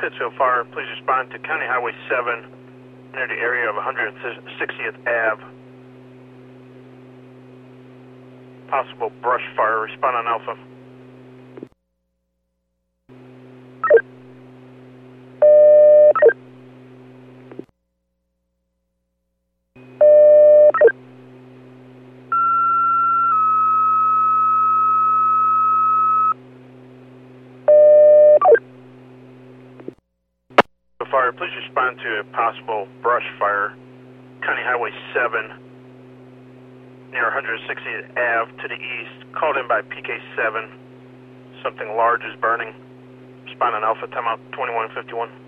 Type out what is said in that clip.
Pittsfield Fire, please respond to County Highway 7 near the area of 160th Ave. Possible brush fire. Respond on Alpha. Fire, please respond to a possible brush fire. County Highway 7 near 160th Ave to the east. Called in by PK7. Something large is burning. Respond on Alpha, timeout 2151.